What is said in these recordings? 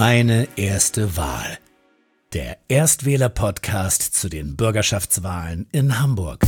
Meine erste Wahl. Der Erstwähler-Podcast zu den Bürgerschaftswahlen in Hamburg.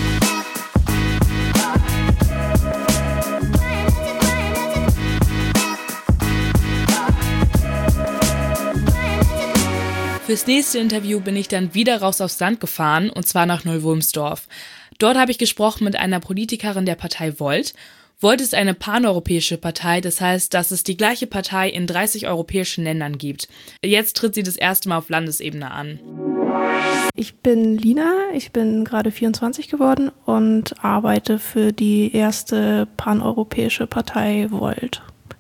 Fürs nächste Interview bin ich dann wieder raus aufs Land gefahren, und zwar nach Neu-Wulmsdorf. Dort habe ich gesprochen mit einer Politikerin der Partei Volt. Volt ist eine paneuropäische Partei, das heißt, dass es die gleiche Partei in 30 europäischen Ländern gibt. Jetzt tritt sie das erste Mal auf Landesebene an. Ich bin Lina, ich bin gerade 24 geworden und arbeite für die erste paneuropäische Partei Volt.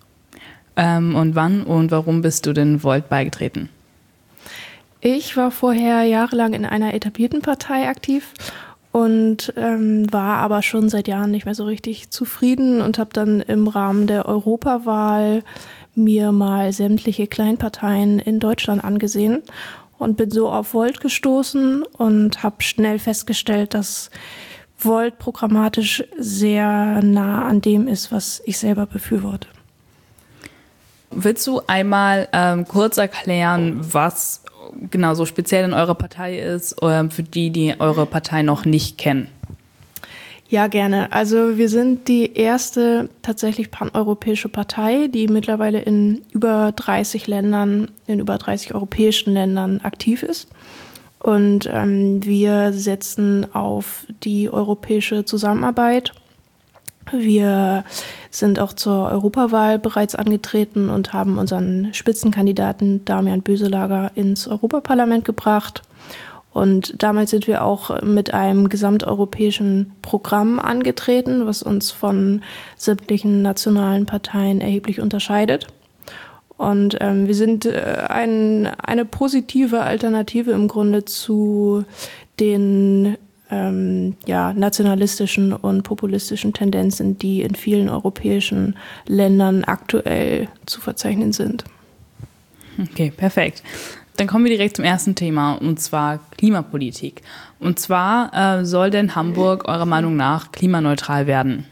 Und wann und warum bist du denn Volt beigetreten? Ich war vorher jahrelang in einer etablierten Partei aktiv und war aber schon seit Jahren nicht mehr so richtig zufrieden und habe dann im Rahmen der Europawahl mir mal sämtliche Kleinparteien in Deutschland angesehen und bin so auf Volt gestoßen und habe schnell festgestellt, dass Volt programmatisch sehr nah an dem ist, was ich selber befürworte. Willst du einmal kurz erklären, was genau so speziell in eurer Partei ist, für die eure Partei noch nicht kennen? Ja, gerne. Also wir sind die erste tatsächlich paneuropäische Partei, die mittlerweile in über 30 Ländern, in über 30 europäischen Ländern aktiv ist. Und wir setzen auf die europäische Zusammenarbeit. Wir sind auch zur Europawahl bereits angetreten und haben unseren Spitzenkandidaten Damian Böselager ins Europaparlament gebracht. Und damals sind wir auch mit einem gesamteuropäischen Programm angetreten, was uns von sämtlichen nationalen Parteien erheblich unterscheidet. Und wir sind eine positive Alternative im Grunde zu den nationalistischen und populistischen Tendenzen, die in vielen europäischen Ländern aktuell zu verzeichnen sind. Okay, perfekt. Dann kommen wir direkt zum ersten Thema, und zwar Klimapolitik. Und zwar soll denn Hamburg eurer Meinung nach klimaneutral werden?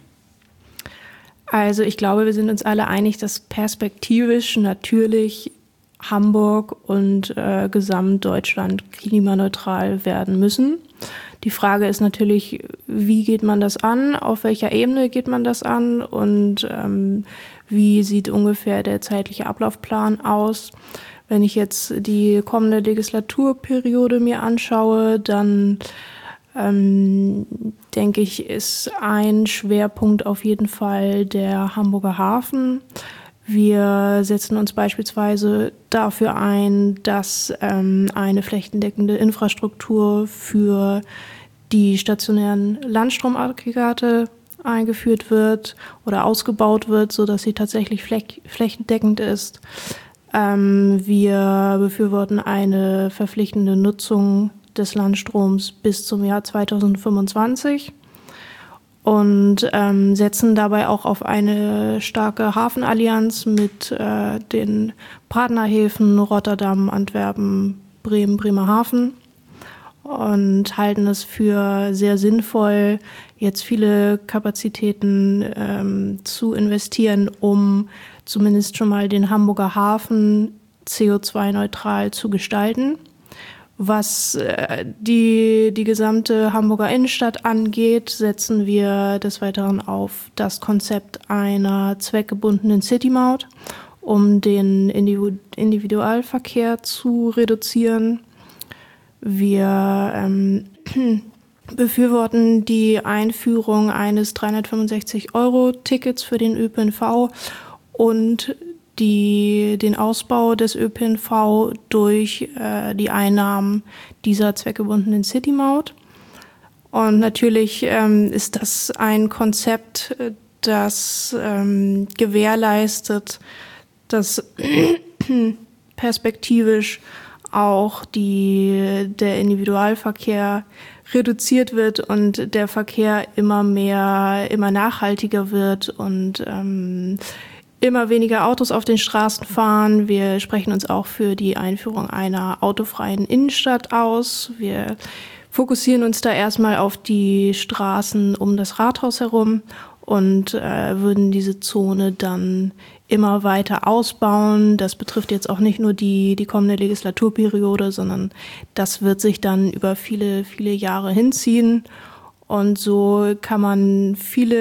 Also ich glaube, wir sind uns alle einig, dass perspektivisch natürlich Hamburg und Gesamtdeutschland klimaneutral werden müssen. Die Frage ist natürlich, wie geht man das an, auf welcher Ebene geht man das an und wie sieht ungefähr der zeitliche Ablaufplan aus. Wenn ich jetzt die kommende Legislaturperiode mir anschaue, dann denke ich, ist ein Schwerpunkt auf jeden Fall der Hamburger Hafen. Wir setzen uns beispielsweise dafür ein, dass eine flächendeckende Infrastruktur für die stationären Landstromaggregate eingeführt wird oder ausgebaut wird, sodass sie tatsächlich flächendeckend ist. Wir befürworten eine verpflichtende Nutzung des Landstroms bis zum Jahr 2025. Und setzen dabei auch auf eine starke Hafenallianz mit den Partnerhäfen Rotterdam, Antwerpen, Bremen, Bremerhaven und halten es für sehr sinnvoll, jetzt viele Kapazitäten zu investieren, um zumindest schon mal den Hamburger Hafen CO2-neutral zu gestalten. Was die gesamte Hamburger Innenstadt angeht, setzen wir des Weiteren auf das Konzept einer zweckgebundenen City-Maut, um den Individualverkehr zu reduzieren. Wir befürworten die Einführung eines 365-Euro-Tickets für den ÖPNV und den Ausbau des ÖPNV durch die Einnahmen dieser zweckgebundenen City-Maut. Und natürlich ist das ein Konzept, das gewährleistet, dass perspektivisch auch der Individualverkehr reduziert wird und der Verkehr immer nachhaltiger wird und immer weniger Autos auf den Straßen fahren. Wir sprechen uns auch für die Einführung einer autofreien Innenstadt aus. Wir fokussieren uns da erstmal auf die Straßen um das Rathaus herum und würden diese Zone dann immer weiter ausbauen. Das betrifft jetzt auch nicht nur die kommende Legislaturperiode, sondern das wird sich dann über viele, viele Jahre hinziehen. Und so kann man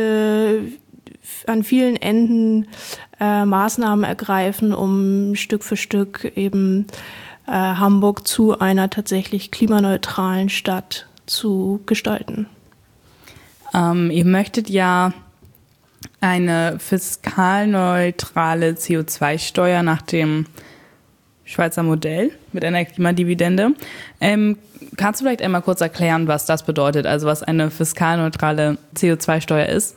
an vielen Enden Maßnahmen ergreifen, um Stück für Stück eben Hamburg zu einer tatsächlich klimaneutralen Stadt zu gestalten. Ihr möchtet ja eine fiskalneutrale CO2-Steuer nach dem Schweizer Modell mit einer Klimadividende. Kannst du vielleicht einmal kurz erklären, was das bedeutet, also was eine fiskalneutrale CO2-Steuer ist?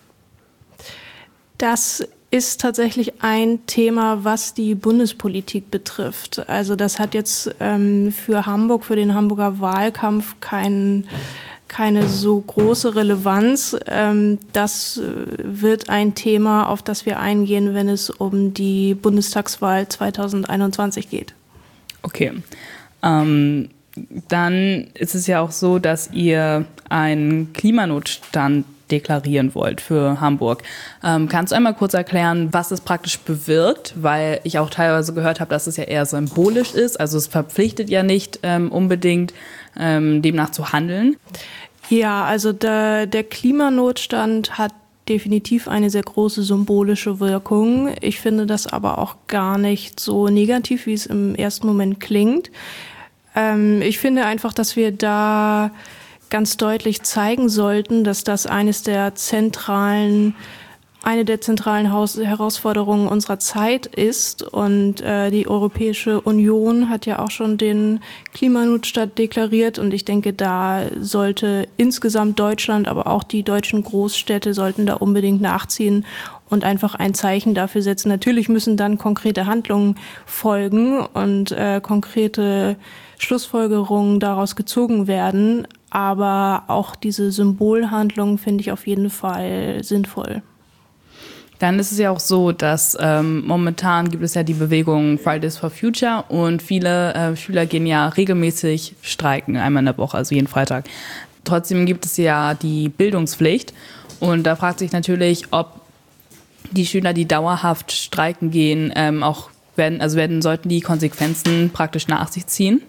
Das ist tatsächlich ein Thema, was die Bundespolitik betrifft. Also das hat jetzt für Hamburg, für den Hamburger Wahlkampf keine so große Relevanz. Das wird ein Thema, auf das wir eingehen, wenn es um die Bundestagswahl 2021 geht. Okay. Dann ist es ja auch so, dass ihr einen Klimanotstand deklarieren wollt für Hamburg. Kannst du einmal kurz erklären, was es praktisch bewirkt? Weil ich auch teilweise gehört habe, dass es ja eher symbolisch ist. Also es verpflichtet ja nicht unbedingt, demnach zu handeln. Ja, also der Klimanotstand hat definitiv eine sehr große symbolische Wirkung. Ich finde das aber auch gar nicht so negativ, wie es im ersten Moment klingt. Ich finde einfach, dass wir da ganz deutlich zeigen sollten, dass das eine der zentralen Herausforderungen unserer Zeit ist. Und die Europäische Union hat ja auch schon den Klimanotstand deklariert. Und ich denke, da sollte insgesamt Deutschland, aber auch die deutschen Großstädte sollten da unbedingt nachziehen und einfach ein Zeichen dafür setzen. Natürlich müssen dann konkrete Handlungen folgen und konkrete Schlussfolgerungen daraus gezogen werden. Aber auch diese Symbolhandlung finde ich auf jeden Fall sinnvoll. Dann ist es ja auch so, dass momentan gibt es ja die Bewegung Fridays for Future und viele Schüler gehen ja regelmäßig streiken, einmal in der Woche, also jeden Freitag. Trotzdem gibt es ja die Bildungspflicht und da fragt sich natürlich, ob die Schüler, die dauerhaft streiken gehen, sollten die Konsequenzen praktisch nach sich ziehen?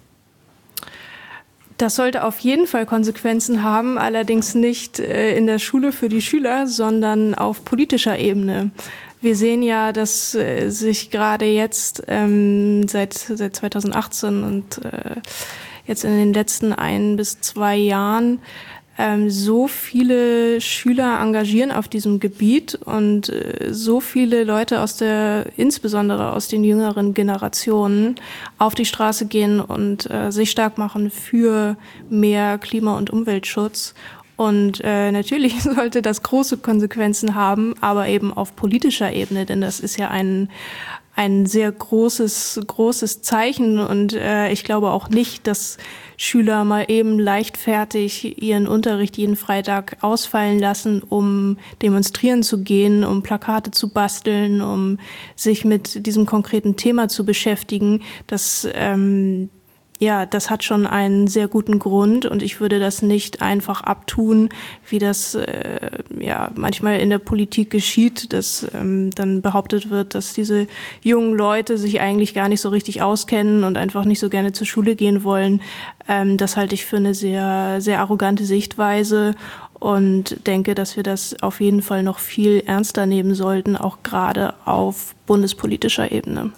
Das sollte auf jeden Fall Konsequenzen haben, allerdings nicht in der Schule für die Schüler, sondern auf politischer Ebene. Wir sehen ja, dass sich gerade jetzt seit 2018 und jetzt in den letzten 1 bis 2 Jahren so viele Schüler engagieren auf diesem Gebiet und so viele Leute insbesondere aus den jüngeren Generationen auf die Straße gehen und sich stark machen für mehr Klima- und Umweltschutz. Und natürlich sollte das große Konsequenzen haben, aber eben auf politischer Ebene, denn das ist ja ein sehr großes Zeichen und ich glaube auch nicht, dass Schüler mal eben leichtfertig ihren Unterricht jeden Freitag ausfallen lassen, um demonstrieren zu gehen, um Plakate zu basteln, um sich mit diesem konkreten Thema zu beschäftigen. Das hat schon einen sehr guten Grund und ich würde das nicht einfach abtun, wie das manchmal in der Politik geschieht, dass dann behauptet wird, dass diese jungen Leute sich eigentlich gar nicht so richtig auskennen und einfach nicht so gerne zur Schule gehen wollen. Das halte ich für eine sehr, sehr arrogante Sichtweise und denke, dass wir das auf jeden Fall noch viel ernster nehmen sollten, auch gerade auf bundespolitischer Ebene.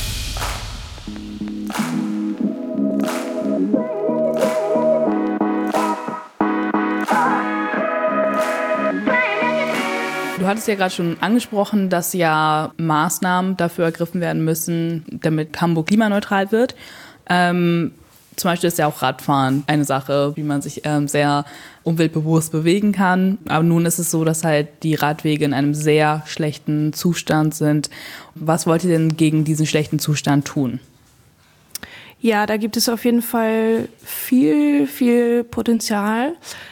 Du hattest ja gerade schon angesprochen, dass ja Maßnahmen dafür ergriffen werden müssen, damit Hamburg klimaneutral wird. Zum Beispiel ist ja auch Radfahren eine Sache, wie man sich sehr umweltbewusst bewegen kann. Aber nun ist es so, dass halt die Radwege in einem sehr schlechten Zustand sind. Was wollt ihr denn gegen diesen schlechten Zustand tun? Ja, da gibt es auf jeden Fall viel, viel Potenzial.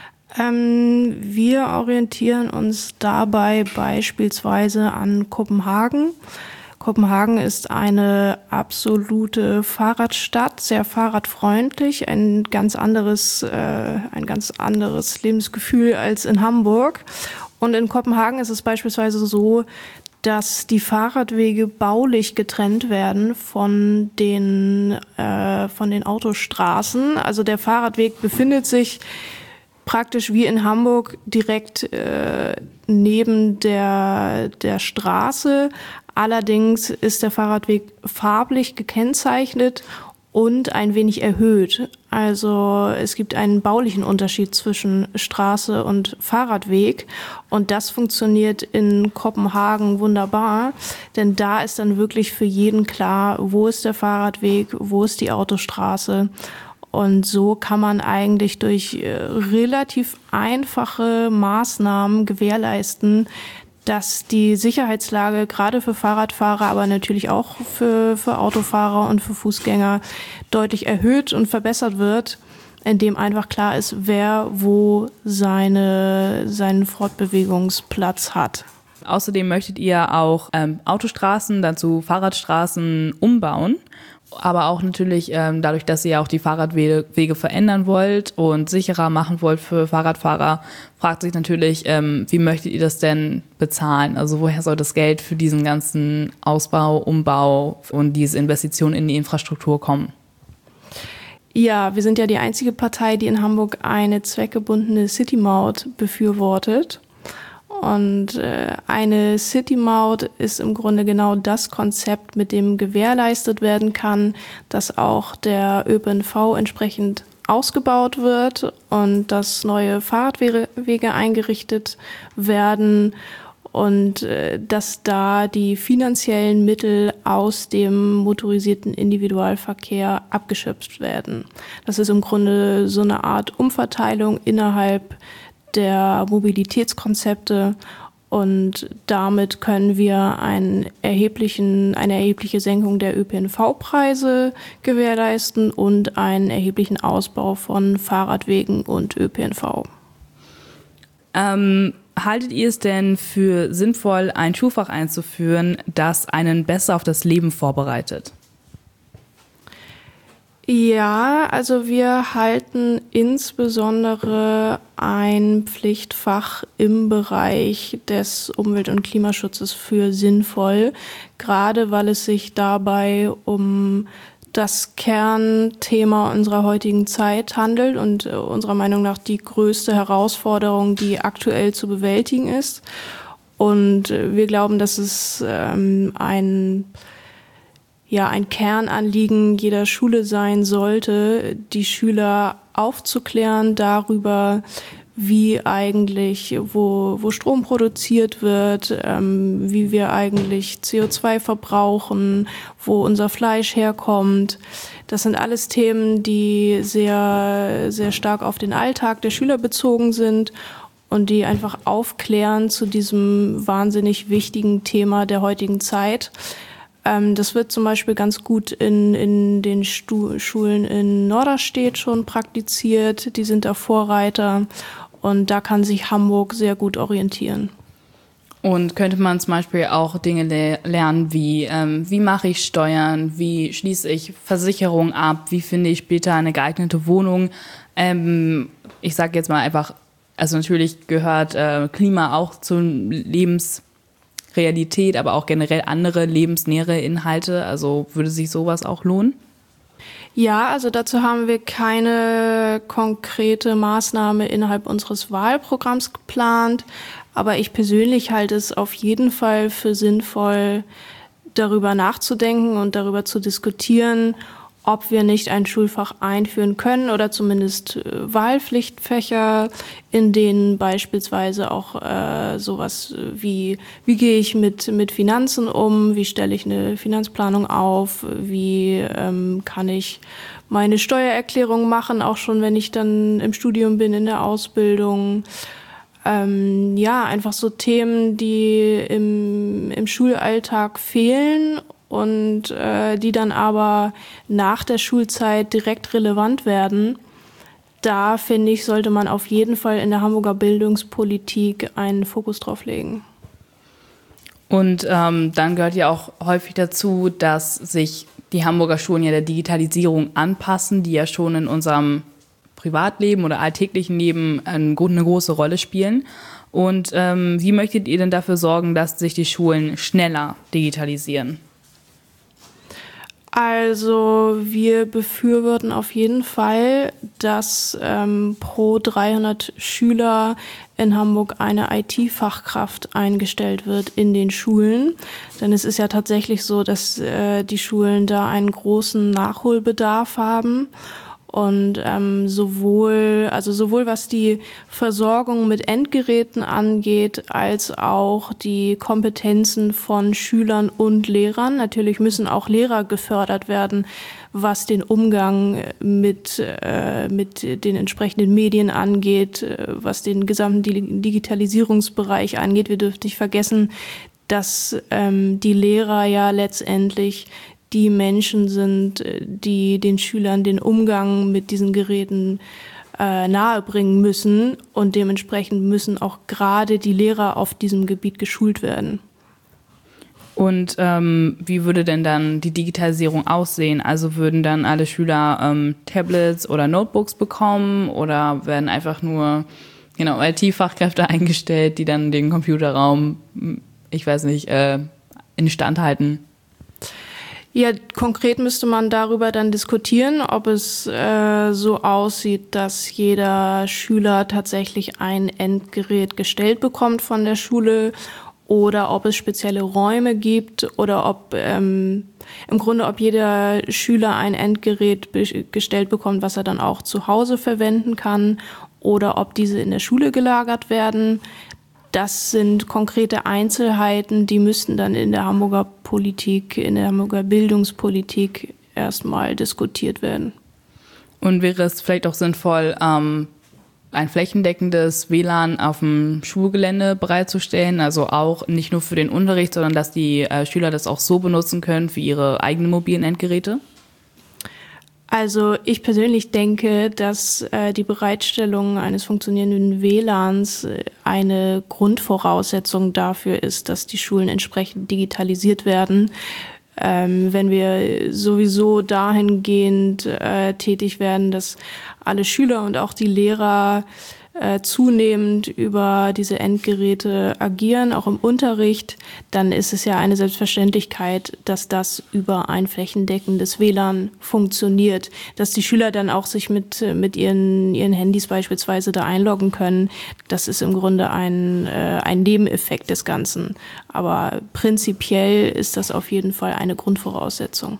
Wir orientieren uns dabei beispielsweise an Kopenhagen. Kopenhagen ist eine absolute Fahrradstadt, sehr fahrradfreundlich, ein ganz anderes Lebensgefühl als in Hamburg. Und in Kopenhagen ist es beispielsweise so, dass die Fahrradwege baulich getrennt werden von den Autostraßen. Also der Fahrradweg befindet sich praktisch wie in Hamburg direkt neben der Straße. Allerdings ist der Fahrradweg farblich gekennzeichnet und ein wenig erhöht. Also es gibt einen baulichen Unterschied zwischen Straße und Fahrradweg. Und das funktioniert in Kopenhagen wunderbar, denn da ist dann wirklich für jeden klar, wo ist der Fahrradweg, wo ist die Autostraße. Und so kann man eigentlich durch relativ einfache Maßnahmen gewährleisten, dass die Sicherheitslage gerade für Fahrradfahrer, aber natürlich auch für Autofahrer und für Fußgänger deutlich erhöht und verbessert wird, indem einfach klar ist, wer wo seinen Fortbewegungsplatz hat. Außerdem möchtet ihr auch Autostraßen, dazu Fahrradstraßen umbauen. Aber auch natürlich dadurch, dass ihr auch die Fahrradwege verändern wollt und sicherer machen wollt für Fahrradfahrer, fragt sich natürlich, wie möchtet ihr das denn bezahlen? Also woher soll das Geld für diesen ganzen Ausbau, Umbau und diese Investition in die Infrastruktur kommen? Ja, wir sind ja die einzige Partei, die in Hamburg eine zweckgebundene City-Maut befürwortet. Und eine City-Maut ist im Grunde genau das Konzept, mit dem gewährleistet werden kann, dass auch der ÖPNV entsprechend ausgebaut wird und dass neue Fahrradwege eingerichtet werden und dass da die finanziellen Mittel aus dem motorisierten Individualverkehr abgeschöpft werden. Das ist im Grunde so eine Art Umverteilung innerhalb der Mobilitätskonzepte und damit können wir eine erhebliche Senkung der ÖPNV-Preise gewährleisten und einen erheblichen Ausbau von Fahrradwegen und ÖPNV. Haltet ihr es denn für sinnvoll, ein Schulfach einzuführen, das einen besser auf das Leben vorbereitet? Ja, also wir halten insbesondere ein Pflichtfach im Bereich des Umwelt- und Klimaschutzes für sinnvoll, gerade weil es sich dabei um das Kernthema unserer heutigen Zeit handelt und unserer Meinung nach die größte Herausforderung, die aktuell zu bewältigen ist. Und wir glauben, dass es ein Kernanliegen jeder Schule sein sollte, die Schüler aufzuklären darüber, wie eigentlich, wo Strom produziert wird, wie wir eigentlich CO2 verbrauchen, wo unser Fleisch herkommt. Das sind alles Themen, die sehr, sehr stark auf den Alltag der Schüler bezogen sind und die einfach aufklären zu diesem wahnsinnig wichtigen Thema der heutigen Zeit. Das wird zum Beispiel ganz gut in den Schulen in Norderstedt schon praktiziert. Die sind da Vorreiter und da kann sich Hamburg sehr gut orientieren. Und könnte man zum Beispiel auch Dinge lernen wie mache ich Steuern, wie schließe ich Versicherungen ab, wie finde ich später eine geeignete Wohnung. Ich sage jetzt mal einfach, also natürlich gehört Klima auch zur Lebensrealität, aber auch generell andere lebensnähere Inhalte. Also würde sich sowas auch lohnen? Ja, also dazu haben wir keine konkrete Maßnahme innerhalb unseres Wahlprogramms geplant. Aber ich persönlich halte es auf jeden Fall für sinnvoll, darüber nachzudenken und darüber zu diskutieren, ob wir nicht ein Schulfach einführen können oder zumindest Wahlpflichtfächer, in denen beispielsweise auch sowas wie gehe ich mit Finanzen um, wie stelle ich eine Finanzplanung auf, wie kann ich meine Steuererklärung machen, auch schon wenn ich dann im Studium bin, in der Ausbildung. Einfach so Themen, die im Schulalltag fehlen und die dann aber nach der Schulzeit direkt relevant werden. Da, finde ich, sollte man auf jeden Fall in der Hamburger Bildungspolitik einen Fokus drauf legen. Und dann gehört ja auch häufig dazu, dass sich die Hamburger Schulen ja der Digitalisierung anpassen, die ja schon in unserem Privatleben oder alltäglichen Leben eine große Rolle spielen. Und wie möchtet ihr denn dafür sorgen, dass sich die Schulen schneller digitalisieren? Also wir befürworten auf jeden Fall, dass pro 300 Schüler in Hamburg eine IT-Fachkraft eingestellt wird in den Schulen. Denn es ist ja tatsächlich so, dass die Schulen da einen großen Nachholbedarf haben. Und sowohl was die Versorgung mit Endgeräten angeht, als auch die Kompetenzen von Schülern und Lehrern. Natürlich müssen auch Lehrer gefördert werden, was den Umgang mit den entsprechenden Medien angeht, was den gesamten Digitalisierungsbereich angeht. Wir dürfen nicht vergessen, dass die Lehrer ja letztendlich die Menschen sind, die den Schülern den Umgang mit diesen Geräten nahebringen müssen, und dementsprechend müssen auch gerade die Lehrer auf diesem Gebiet geschult werden. Und wie würde denn dann die Digitalisierung aussehen? Also würden dann alle Schüler Tablets oder Notebooks bekommen oder werden einfach nur IT-Fachkräfte eingestellt, die dann den Computerraum, instand halten? Ja, konkret müsste man darüber dann diskutieren, ob es so aussieht, dass jeder Schüler tatsächlich ein Endgerät gestellt bekommt von der Schule oder ob es spezielle Räume gibt oder ob ob jeder Schüler ein Endgerät gestellt bekommt, was er dann auch zu Hause verwenden kann, oder ob diese in der Schule gelagert werden. Das sind konkrete Einzelheiten, die müssten dann in der Hamburger Politik, in der Hamburger Bildungspolitik erstmal diskutiert werden. Und wäre es vielleicht auch sinnvoll, ein flächendeckendes WLAN auf dem Schulgelände bereitzustellen, also auch nicht nur für den Unterricht, sondern dass die Schüler das auch so benutzen können für ihre eigenen mobilen Endgeräte? Also ich persönlich denke, dass die Bereitstellung eines funktionierenden WLANs eine Grundvoraussetzung dafür ist, dass die Schulen entsprechend digitalisiert werden. Wenn wir sowieso dahingehend tätig werden, dass alle Schüler und auch die Lehrer zunehmend über diese Endgeräte agieren, auch im Unterricht, dann ist es ja eine Selbstverständlichkeit, dass das über ein flächendeckendes WLAN funktioniert, dass die Schüler dann auch sich mit ihren Handys beispielsweise da einloggen können. Das ist im Grunde ein Nebeneffekt des Ganzen. Aber prinzipiell ist das auf jeden Fall eine Grundvoraussetzung.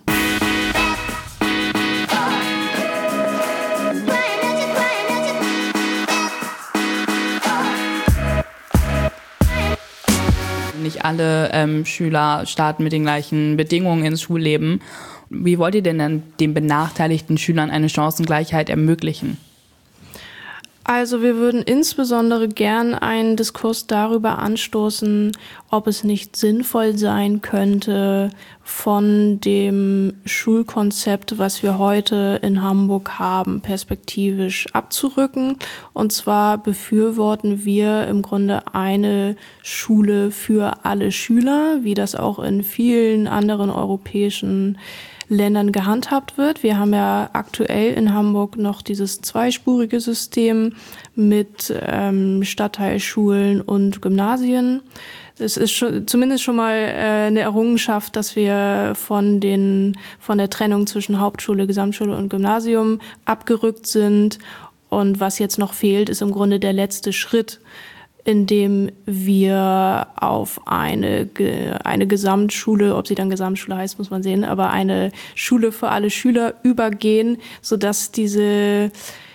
Nicht alle Schüler starten mit den gleichen Bedingungen ins Schulleben. Wie wollt ihr denn dann den benachteiligten Schülern eine Chancengleichheit ermöglichen? Also wir würden insbesondere gern einen Diskurs darüber anstoßen, ob es nicht sinnvoll sein könnte, von dem Schulkonzept, was wir heute in Hamburg haben, perspektivisch abzurücken. Und zwar befürworten wir im Grunde eine Schule für alle Schüler, wie das auch in vielen anderen europäischen Ländern gehandhabt wird. Wir haben ja aktuell in Hamburg noch dieses zweispurige System mit Stadtteilschulen und Gymnasien. Es ist zumindest schon mal eine Errungenschaft, dass wir von der Trennung zwischen Hauptschule, Gesamtschule und Gymnasium abgerückt sind. Und was jetzt noch fehlt, ist im Grunde der letzte Schritt, indem wir auf eine Gesamtschule, ob sie dann Gesamtschule heißt, muss man sehen, aber eine Schule für alle Schüler übergehen, sodass dieses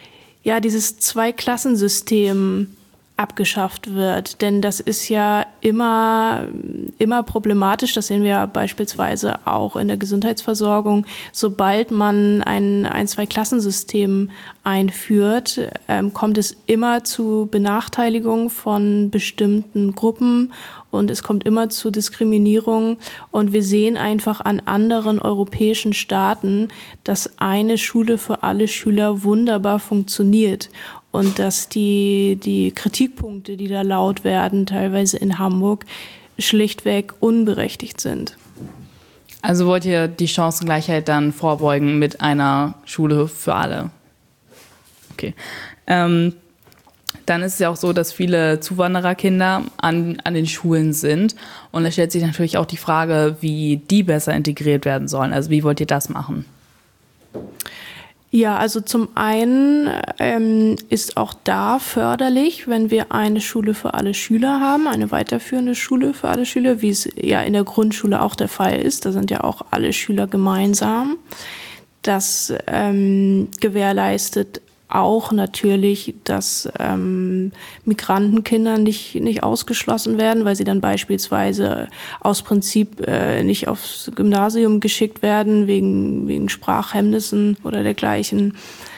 Zweiklassensystem abgeschafft wird. Denn das ist ja immer problematisch. Das sehen wir ja beispielsweise auch in der Gesundheitsversorgung. Sobald man ein Zweiklassensystem einführt, kommt es immer zu Benachteiligung von bestimmten Gruppen und es kommt immer zu Diskriminierung. Und wir sehen einfach an anderen europäischen Staaten, dass eine Schule für alle Schüler wunderbar funktioniert. Und dass die Kritikpunkte, die da laut werden, teilweise in Hamburg, schlichtweg unberechtigt sind. Also wollt ihr die Chancengleichheit dann vorbeugen mit einer Schule für alle? Okay. Dann dann ist es ja auch so, dass viele Zuwandererkinder an den Schulen sind. Und da stellt sich natürlich auch die Frage, wie die besser integriert werden sollen. Also wie wollt ihr das machen? Ja, also zum einen ist auch da förderlich, wenn wir eine Schule für alle Schüler haben, eine weiterführende Schule für alle Schüler, wie es ja in der Grundschule auch der Fall ist. Da sind ja auch alle Schüler gemeinsam. Das gewährleistet auch natürlich, dass Migrantenkinder nicht ausgeschlossen werden, weil sie dann beispielsweise aus Prinzip nicht aufs Gymnasium geschickt werden wegen Sprachhemmnissen oder dergleichen.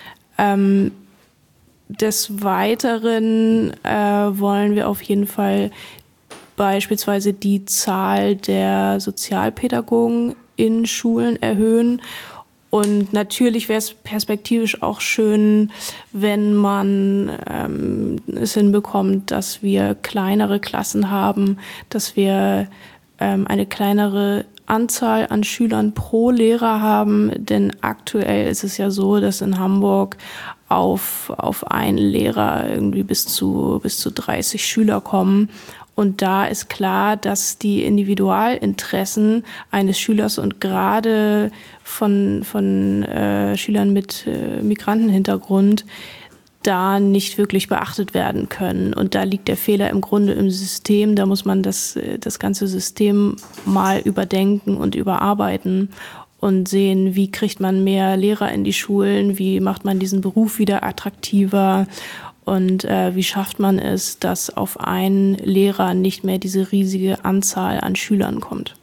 Des Weiteren wollen wir auf jeden Fall beispielsweise die Zahl der Sozialpädagogen in Schulen erhöhen. Und natürlich wäre es perspektivisch auch schön, wenn man es hinbekommt, dass wir kleinere Klassen haben, dass wir eine kleinere Anzahl an Schülern pro Lehrer haben. Denn aktuell ist es ja so, dass in Hamburg auf einen Lehrer irgendwie bis zu 30 Schüler kommen. Und da ist klar, dass die Individualinteressen eines Schülers und gerade von Schülern mit Migrantenhintergrund da nicht wirklich beachtet werden können. Und da liegt der Fehler im Grunde im System. Da muss man das ganze System mal überdenken und überarbeiten und sehen, wie kriegt man mehr Lehrer in die Schulen, wie macht man diesen Beruf wieder attraktiver. Und wie schafft man es, dass auf einen Lehrer nicht mehr diese riesige Anzahl an Schülern kommt?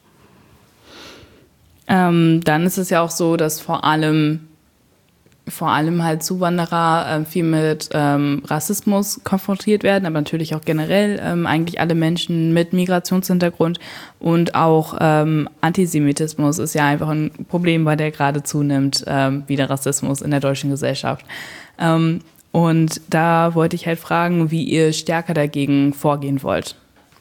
Dann ist es ja auch so, dass vor allem halt Zuwanderer viel mit Rassismus konfrontiert werden, aber natürlich auch generell eigentlich alle Menschen mit Migrationshintergrund und auch Antisemitismus ist ja einfach ein Problem, weil der gerade zunimmt, wie der Rassismus in der deutschen Gesellschaft. Und da wollte ich halt fragen, wie ihr stärker dagegen vorgehen wollt.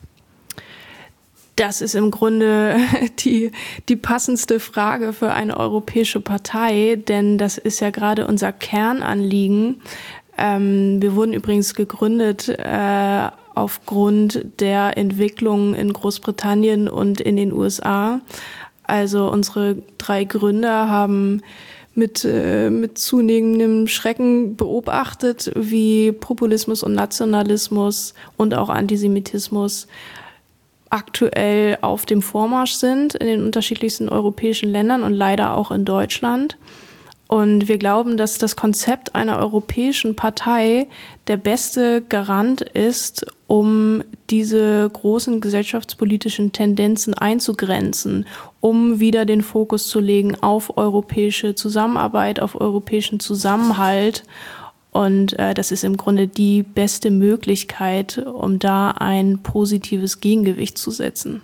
Das ist im Grunde die passendste Frage für eine europäische Partei, denn das ist ja gerade unser Kernanliegen. Wir wurden übrigens gegründet aufgrund der Entwicklung in Großbritannien und in den USA. Also unsere 3 Gründer haben mit zunehmendem Schrecken beobachtet, wie Populismus und Nationalismus und auch Antisemitismus aktuell auf dem Vormarsch sind in den unterschiedlichsten europäischen Ländern und leider auch in Deutschland. Und wir glauben, dass das Konzept einer europäischen Partei der beste Garant ist, um diese großen gesellschaftspolitischen Tendenzen einzugrenzen, um wieder den Fokus zu legen auf europäische Zusammenarbeit, auf europäischen Zusammenhalt. Und das ist im Grunde die beste Möglichkeit, um da ein positives Gegengewicht zu setzen.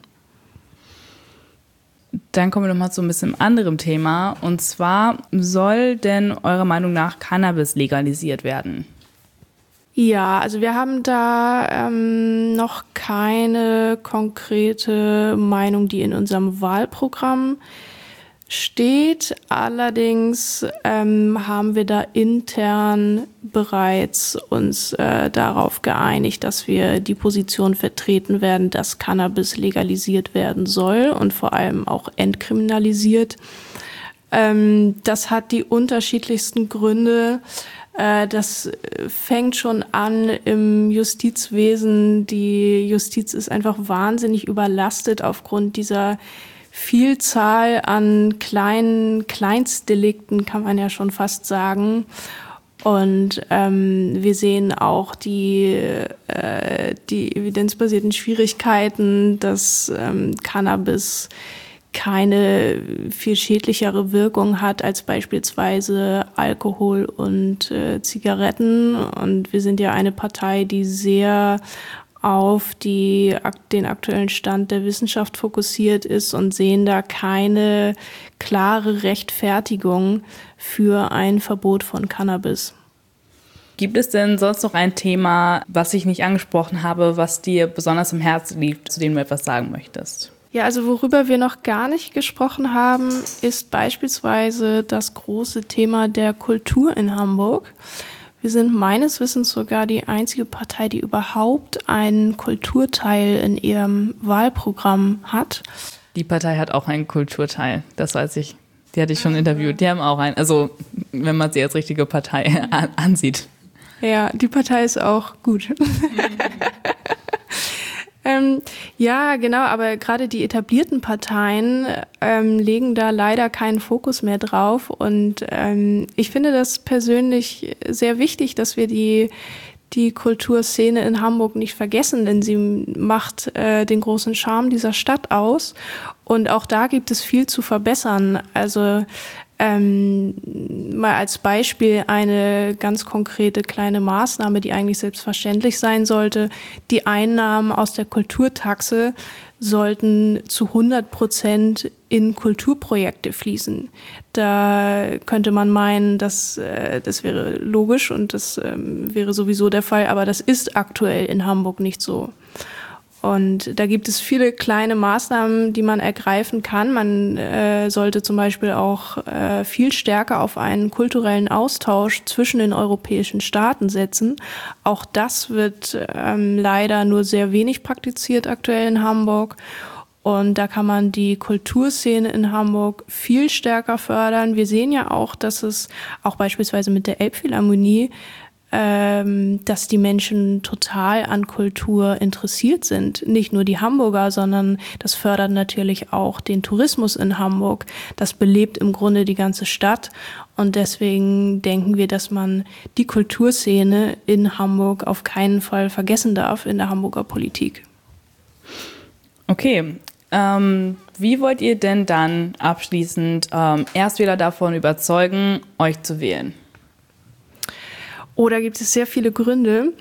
Dann kommen wir noch mal zu ein bisschen anderem Thema. Und zwar, soll denn eurer Meinung nach Cannabis legalisiert werden? Ja, also wir haben da noch keine konkrete Meinung, die in unserem Wahlprogramm steht. Allerdings haben wir da intern bereits uns darauf geeinigt, dass wir die Position vertreten werden, dass Cannabis legalisiert werden soll und vor allem auch entkriminalisiert. Das hat die unterschiedlichsten Gründe. Das fängt schon an im Justizwesen. Die Justiz ist einfach wahnsinnig überlastet aufgrund dieser Vielzahl an Kleinstdelikten, kann man ja schon fast sagen. Und wir sehen auch die evidenzbasierten Schwierigkeiten, dass Cannabis keine viel schädlichere Wirkung hat als beispielsweise Alkohol und Zigaretten. Und wir sind ja eine Partei, die sehr auf den aktuellen Stand der Wissenschaft fokussiert ist und sehen da keine klare Rechtfertigung für ein Verbot von Cannabis. Gibt es denn sonst noch ein Thema, was ich nicht angesprochen habe, was dir besonders am Herzen liegt, zu dem du etwas sagen möchtest? Ja, also worüber wir noch gar nicht gesprochen haben, ist beispielsweise das große Thema der Kultur in Hamburg. Wir sind meines Wissens sogar die einzige Partei, die überhaupt einen Kulturteil in ihrem Wahlprogramm hat. Die Partei hat auch einen Kulturteil, das weiß ich. Die hatte ich schon interviewt. Die haben auch einen, also wenn man sie als richtige Partei ansieht. Ja, die Partei ist auch gut. Ja, genau, aber gerade die etablierten Parteien legen da leider keinen Fokus mehr drauf. Und ich finde das persönlich sehr wichtig, dass wir die Kulturszene in Hamburg nicht vergessen, denn sie macht den großen Charme dieser Stadt aus. Und auch da gibt es viel zu verbessern. Also mal als Beispiel eine ganz konkrete kleine Maßnahme, die eigentlich selbstverständlich sein sollte. Die Einnahmen aus der Kulturtaxe sollten zu 100% in Kulturprojekte fließen. Da könnte man meinen, das wäre logisch und das wäre sowieso der Fall, aber das ist aktuell in Hamburg nicht so. Und da gibt es viele kleine Maßnahmen, die man ergreifen kann. Man sollte zum Beispiel auch viel stärker auf einen kulturellen Austausch zwischen den europäischen Staaten setzen. Auch das wird leider nur sehr wenig praktiziert aktuell in Hamburg. Und da kann man die Kulturszene in Hamburg viel stärker fördern. Wir sehen ja auch, dass es auch beispielsweise mit der Elbphilharmonie dass die Menschen total an Kultur interessiert sind. Nicht nur die Hamburger, sondern das fördert natürlich auch den Tourismus in Hamburg. Das belebt im Grunde die ganze Stadt. Und deswegen denken wir, dass man die Kulturszene in Hamburg auf keinen Fall vergessen darf in der Hamburger Politik. Okay. Wie wollt ihr denn dann abschließend Erstwähler davon überzeugen, euch zu wählen? Oh, da gibt es sehr viele Gründe.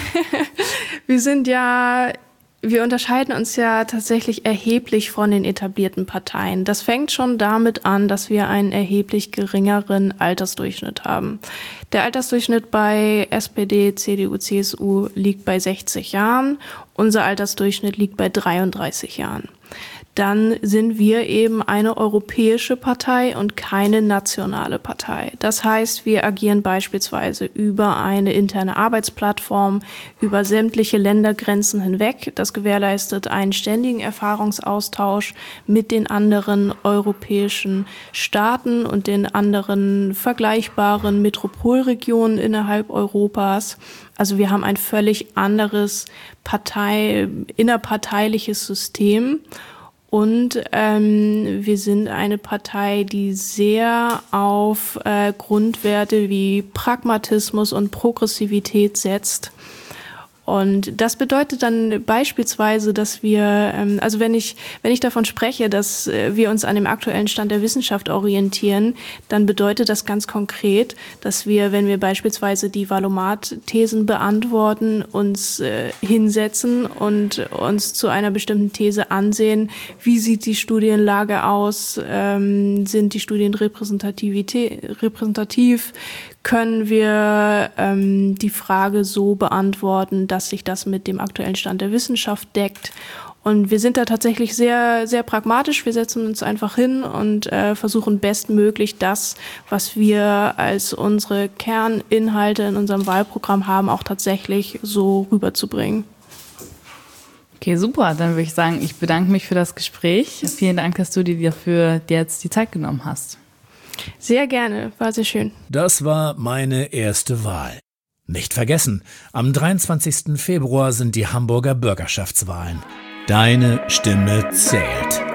Wir unterscheiden uns ja tatsächlich erheblich von den etablierten Parteien. Das fängt schon damit an, dass wir einen erheblich geringeren Altersdurchschnitt haben. Der Altersdurchschnitt bei SPD, CDU, CSU liegt bei 60 Jahren. Unser Altersdurchschnitt liegt bei 33 Jahren. Dann sind wir eben eine europäische Partei und keine nationale Partei. Das heißt, wir agieren beispielsweise über eine interne Arbeitsplattform, über sämtliche Ländergrenzen hinweg. Das gewährleistet einen ständigen Erfahrungsaustausch mit den anderen europäischen Staaten und den anderen vergleichbaren Metropolregionen innerhalb Europas. Also wir haben ein völlig anderes innerparteiliches System. Und wir sind eine Partei, die sehr auf Grundwerte wie Pragmatismus und Progressivität setzt. Und das bedeutet dann beispielsweise, dass wir, also wenn ich davon spreche, dass wir uns an dem aktuellen Stand der Wissenschaft orientieren, dann bedeutet das ganz konkret, dass wir, wenn wir beispielsweise die Valomat-Thesen beantworten, uns hinsetzen und uns zu einer bestimmten These ansehen, wie sieht die Studienlage aus, sind die Studien repräsentativ, können wir die Frage so beantworten, dass sich das mit dem aktuellen Stand der Wissenschaft deckt. Und wir sind da tatsächlich sehr, sehr pragmatisch. Wir setzen uns einfach hin und versuchen bestmöglich das, was wir als unsere Kerninhalte in unserem Wahlprogramm haben, auch tatsächlich so rüberzubringen. Okay, super. Dann würde ich sagen, ich bedanke mich für das Gespräch. Vielen Dank, dass du dir dafür jetzt die Zeit genommen hast. Sehr gerne, war sehr schön. Das war meine erste Wahl. Nicht vergessen, am 23. Februar sind die Hamburger Bürgerschaftswahlen. Deine Stimme zählt.